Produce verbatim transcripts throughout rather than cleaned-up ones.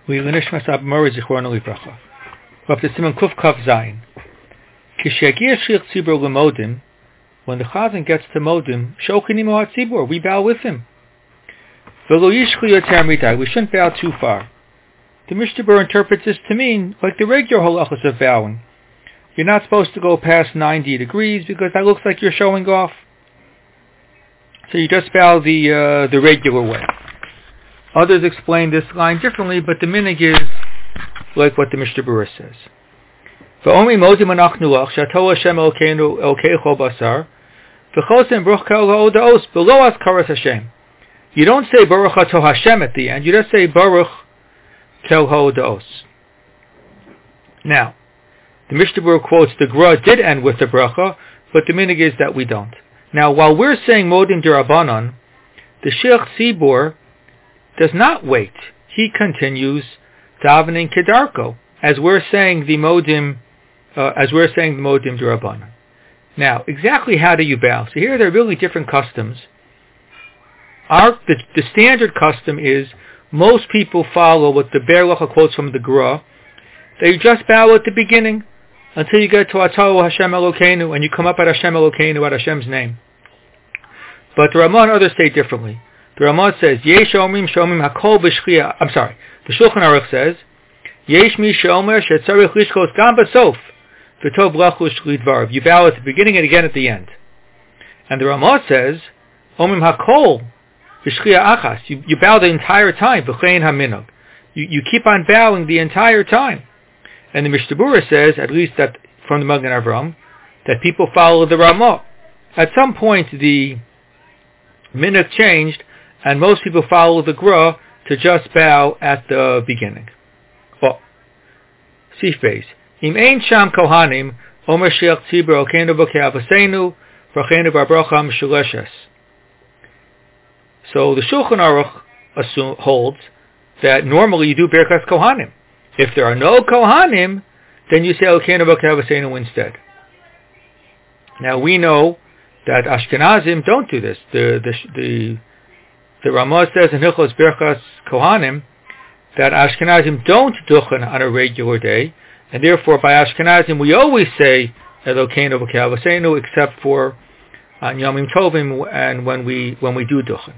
L'nishmas Ab Mori Zichrono Livracha. Rav Simon Kuf Kav Zayin. Kishagia Shich Tzibur L'Modim, when the Chazan gets to Modim, Shochini Moat Tzibur, we bow with him. V'lo Yishchu Yoter Midai, we shouldn't bow too far. The Mishnah Berurah interprets this to mean like the regular halachas of bowing. You're not supposed to go past ninety degrees because that looks like you're showing off. So you just bow the uh, the regular way. Others explain this line differently, but the minig is like what the Mishnah Berurah says. V'omi modim anachnu lach shatoh Hashem Elokeinu Elokeicho basar v'chosem bruch kol ha'odaos below askaras Hashem. You don't say Baruch Ato Hashem at the end. You just say Baruch Kel Ha'odaos. Now, the Mishnah Berurah quotes the Gra did end with the bracha, but the minig is that we don't. Now, while we're saying Modim D'Rabbanan, the Sheikh Tzibur does not wait. He continues davening Kedarko, as we're saying the Modim, uh, as we're saying the Modim D'Rabbanan. Now, exactly how do you bow? So here there are really different customs. Our the, the standard custom is most people follow what the Be'er Halacha quotes from the Gra. They just bow at the beginning until you get to Atahu Hashem Elokeinu, and you come up at Hashem Elokeinu at Hashem's name. But the Ramah and others say differently. The Ramah says, Yesh Omrim Shomim Hakol B'Shchia. I'm sorry. The Shulchan Aruch says, Yesh Mi Shomer Shetzarich Lishchos Gam B'Sof V'Tov Lachu Shli Dvarav. You bow at the beginning and again at the end. And the Ramah says, Omrim Hakol B'Shchia Achas. You, you bow the entire time. V'Chein HaMinog. You, you keep on bowing the entire time. And the Mishnah Berurah says, at least that from the Magen Avraham, that people follow the Ramah. At some point, the minhag changed, and most people follow the Gra to just bow at the beginning. Oh, Sif Beis. Im ein sham kohanim, omer sheich tzibur okenu b'kei avosenu, v'chenu b'bracha mishuleshes. So the Shulchan Aruch assume, holds that normally you do Birkas Kohanim. If there are no Kohanim, then you say Elokeinu B'kei Avosenu instead. Now we know that Ashkenazim don't do this. The the the, the Ramah says in Hilchos Birkas Kohanim that Ashkenazim don't duchen on a regular day, and therefore by Ashkenazim we always say Elokeinu B'kei Avosenu except for on Yomim Tovim and when we when we do duchen.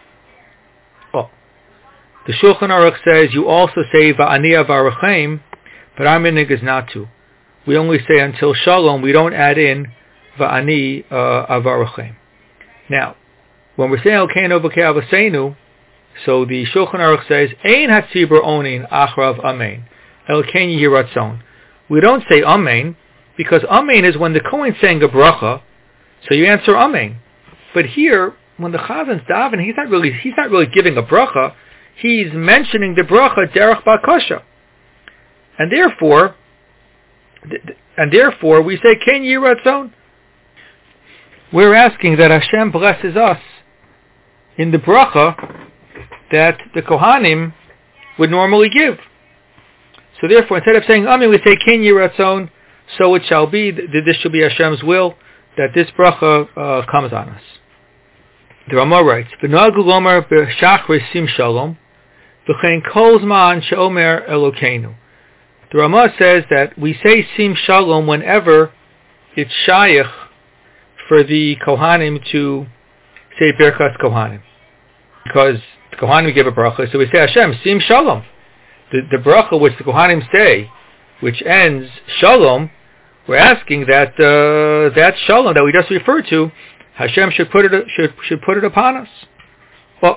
The Shulchan Aruch says you also say Va'ani Avarachem, but our minhag is not to. We only say until Shalom, we don't add in Va'ani uh, Avarachem. Now, when we're saying Elokeinu B'kei Avosenu, so the Shulchan Aruch says Ein Hatzibur Onin Achrav Amen Elokeinu Yiratzon. We don't say Amen because Amen is when the Kohen saying a bracha, so you answer Amen. But here, when the Chazan's davening, he's not really he's not really giving a bracha. He's mentioning the bracha derech bakasha, and therefore, and therefore we say Ken Yiratzon. We're asking that Hashem blesses us in the bracha that the Kohanim would normally give. So therefore, instead of saying Amen, we say Ken Yiratzon. So it shall be that this shall be Hashem's will that this bracha uh, comes on us. The Ramah writes, "V'nogu lomer b'shachris sim shalom, v'chein kol zman she'omer Elokeinu." The Ramah says that we say sim shalom whenever it's shayach for the Kohanim to say Birkas Kohanim, because the Kohanim give a bracha, so we say Hashem sim shalom. The, the bracha which the Kohanim say, which ends shalom, we're asking that uh, that shalom that we just referred to, Hashem should put it should should put it upon us. Well,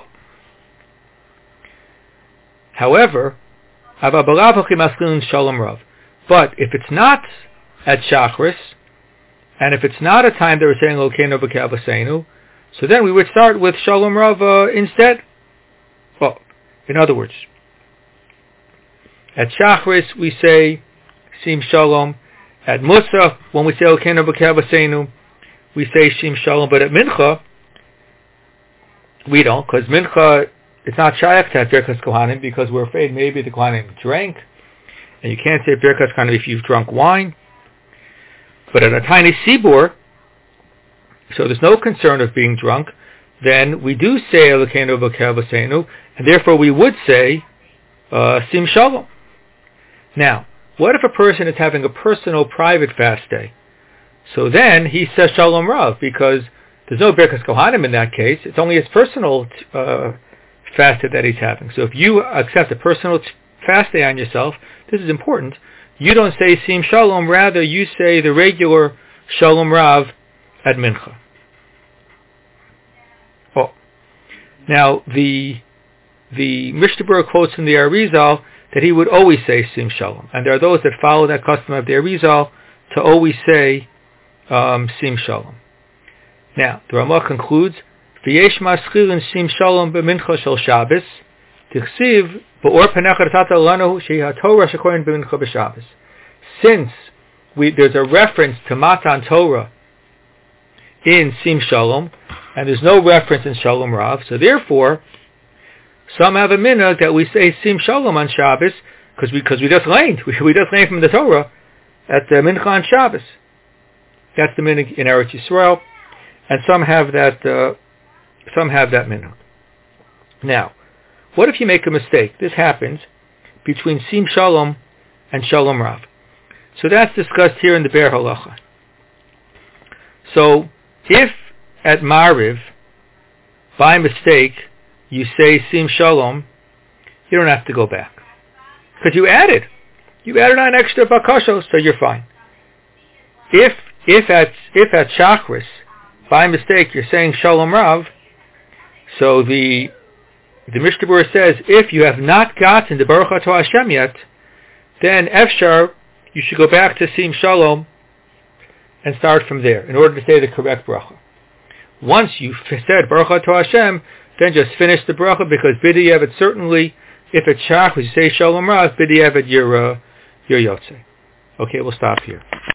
however, but if it's not at Shachris, and if it's not a time that we're saying Elokeinu B'kei Avosenu, so then we would start with Shalom Rav uh, instead. Well, in other words, at Shachris we say Sim Shalom. At Musaf, when we say Elokeinu B'kei Avosenu, we say Shim Shalom. But at Mincha, we don't, because Mincha, it's not Shaykh to have Birkas Kohanim, because we're afraid maybe the Kohanim drank, and you can't say Birkas Kohanim if you've drunk wine. But at a tiny Sibur, so there's no concern of being drunk, then we do say Elokeinu B'kei Avosenu, and therefore we would say uh, Sim Shalom. Now, what if a person is having a personal, private fast day? So then he says Shalom Rav, because there's no Birkas Kohanim in that case. It's only his personal uh, fast day that he's having. So if you accept a personal t- fast day on yourself, this is important. You don't say Sim Shalom, rather you say the regular Shalom Rav at Mincha. Oh, now the the Mishnah Berurah quotes in the Arizal that he would always say Sim Shalom, and there are those that follow that custom of the Arizal to always say um, Sim Shalom. Now the Ramah concludes, V'yesh maschilin Sim Shalom b'mincha shel Shabbos, tichsiv b'or panecha t'ata lanu shehi haTorah shekoyin b'mincha b'Shabbos. Since we, there's a reference to Matan Torah in Sim Shalom, and there's no reference in Shalom Rav, so therefore, some have a minhag that we say Sim Shalom on Shabbos, because we, cause we just learned, we, we just learned from the Torah at the Mincha on Shabbos. That's the minhag in Eretz Yisrael, and some have that, uh, some have that minhag. Now, what if you make a mistake? This happens between Sim Shalom and Shalom Rav. So that's discussed here in the Be'er Halacha. So, if at Mariv, by mistake, you say Sim Shalom, you don't have to go back. Because you added. You added on extra bakashos, so you're fine. If if at if at Shachris, by mistake, you're saying Shalom Rav, so the the Mishnah Berurah says, if you have not gotten the Baruch Atah Hashem yet, then Efshar, you should go back to Sim Shalom and start from there in order to say the correct bracha. Once you've said Baruch Atah Hashem, then just finish the bracha, because B'diavad, certainly, if it's Shach, you say Shalom Rav, B'diavad, you're, uh, you're Yotzei. Okay, we'll stop here.